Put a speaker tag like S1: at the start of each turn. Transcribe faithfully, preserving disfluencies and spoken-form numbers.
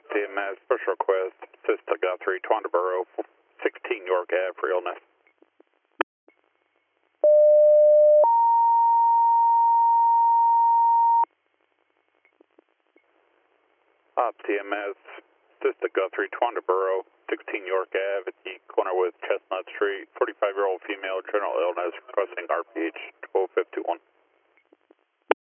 S1: T M S, special request, Sister Guthrie, Twandaboro, sixteen York Ave for illness. Op T M S, Sister Guthrie, Twandaboro, sixteen York Ave at the corner with Chestnut Street, forty-five-year-old female, general illness, requesting R P H twelve fifty-one.